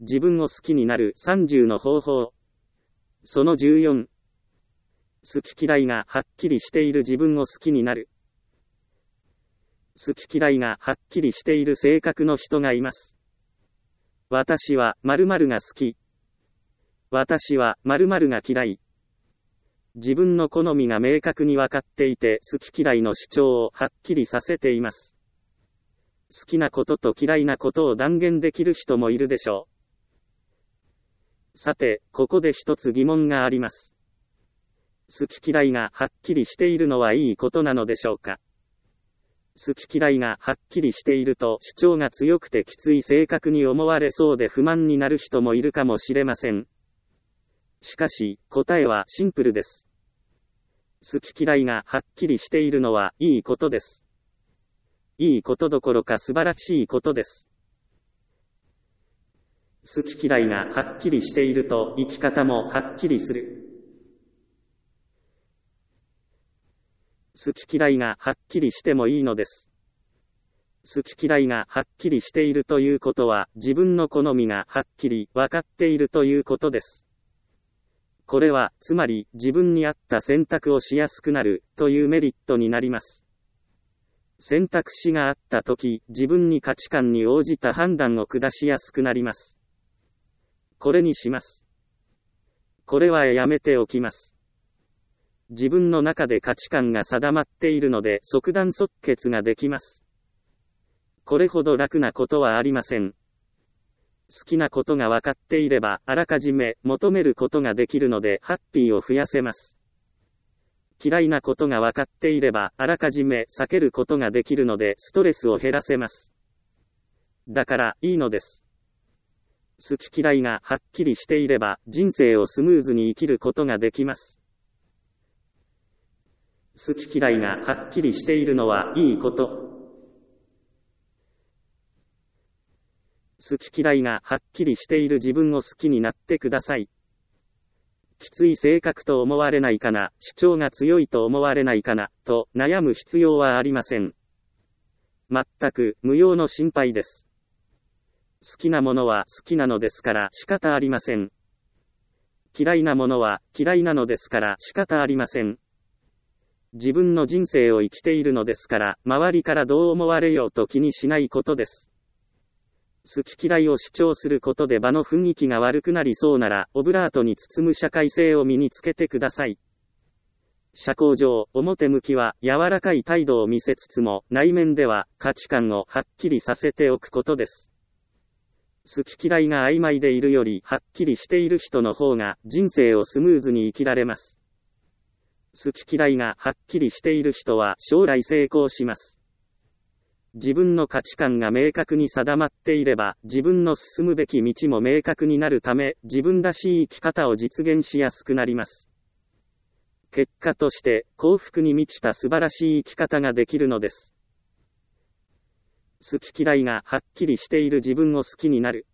自分を好きになる30の方法。その14。好き嫌いがはっきりしている自分を好きになる。好き嫌いがはっきりしている性格の人がいます。私は〇〇が好き。私は〇〇が嫌い。自分の好みが明確に分かっていて好き嫌いの主張をはっきりさせています。好きなことと嫌いなことを断言できる人もいるでしょう。さて、ここで一つ疑問があります。好き嫌いがはっきりしているのはいいことなのでしょうか。好き嫌いがはっきりしていると主張が強くてきつい性格に思われそうで不満になる人もいるかもしれません。しかし、答えはシンプルです。好き嫌いがはっきりしているのはいいことです。いいことどころか素晴らしいことです。好き嫌いがはっきりしていると生き方もはっきりする。好き嫌いがはっきりしてもいいのです。好き嫌いがはっきりしているということは自分の好みがはっきり分かっているということです。これは、つまり、自分に合った選択をしやすくなる、というメリットになります。選択肢があったとき、自分に価値観に応じた判断を下しやすくなります。これにします。これはやめておきます。自分の中で価値観が定まっているので、即断即決ができます。これほど楽なことはありません。好きなことが分かっていれば、あらかじめ求めることができるので、ハッピーを増やせます。嫌いなことが分かっていれば、あらかじめ避けることができるので、ストレスを減らせます。だから、いいのです。好き嫌いがはっきりしていれば、人生をスムーズに生きることができます。好き嫌いがはっきりしているのはいいこと。好き嫌いがはっきりしている自分を好きになってください。きつい性格と思われないかな、主張が強いと思われないかな、と悩む必要はありません。全く無用の心配です。好きなものは好きなのですから仕方ありません。嫌いなものは嫌いなのですから仕方ありません。自分の人生を生きているのですから、周りからどう思われようと気にしないことです。好き嫌いを主張することで場の雰囲気が悪くなりそうなら、オブラートに包む社会性を身につけてください。社交上、表向きは柔らかい態度を見せつつも、内面では価値観をはっきりさせておくことです。好き嫌いが曖昧でいるより、はっきりしている人の方が、人生をスムーズに生きられます。好き嫌いがはっきりしている人は、将来成功します。自分の価値観が明確に定まっていれば、自分の進むべき道も明確になるため、自分らしい生き方を実現しやすくなります。結果として、幸福に満ちた素晴らしい生き方ができるのです。好き嫌いがはっきりしている自分を好きになる。